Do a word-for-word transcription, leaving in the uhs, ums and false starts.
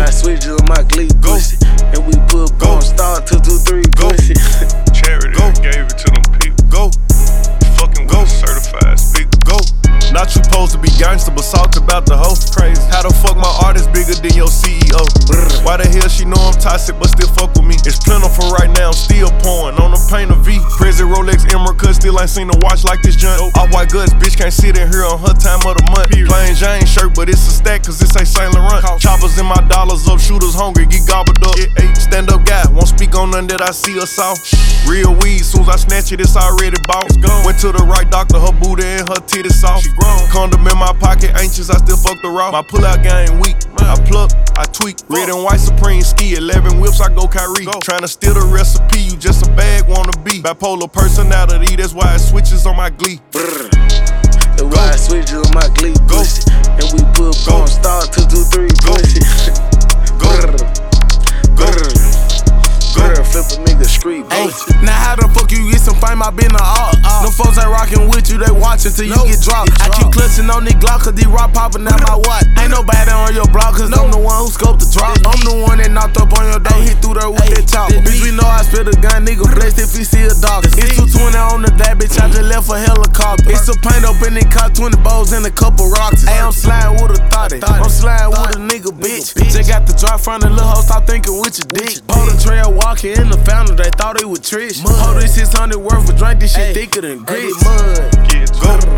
wide switches on my glee pussy. And we put bone star two two three pussy. Charity, go. Gave it to them people. Go. Fucking go. Certified speaker. Go. Not you supposed to be gangster, but talk about the hoe. Crazy. How the fuck my artist bigger than your C E O? Brr. Why the hell she know I'm toxic, but still fuck with me? It's plentiful right now, I'm still pouring on the paint of V. Prezi Rolex Emerald cut, still ain't seen a watch like this junk. Off white guts, bitch can't sit in here on her time of the month. Plain Jane shirt, but it's a stack, cause this ain't Saint Laurent. Choppers in my dollars up, shooters hungry, get gobbled up. Stand up guy, won't speak on nothing that I see or saw. Real weed, soon as I snatch it, it's already bought. Went to the right doctor, her booty and her titties soft. Condom in my pocket, anxious, I still fuck the raw. My pull-out game weak, I pluck, I tweak. Red and white Supreme ski, eleven whips, I go Kyrie. Tryna steal the recipe, you just a bag wanna be. Bipolar personality, that's why it switches on my glee. Brr. The wide switches on my glee pussy. And we put bone star two two three pussy. Go. Go. Brr. Flip a nigga street pussy. Now how the fuck you get some fame? I been a art. Them folks ain't rockin' with you, they watchin' till you get dropped. I keep clutching on these Glock, cause these rock poppin' out my watch. Ain't nobody on your block, cause I'm the one who scoped the drop. I'm the one that knocked up on your door, hit through there with that chopper. Bitch, we know I spit a gun, nigga blessed if he see a dog. It's two twenty on the day, bitch, I just left a helicopter. It's a paint up in the car, twenty bows and a couple rocks. Hey, I'm sliding with a thotty, I'm sliding with a nigga, bitch. Just got the drop from the little hoe, stop thinking with your dick. Hold the trail walking in the fountain, they thought it was Trish. Hold this six hundred worth of drink, this shit thicker than grits. Go.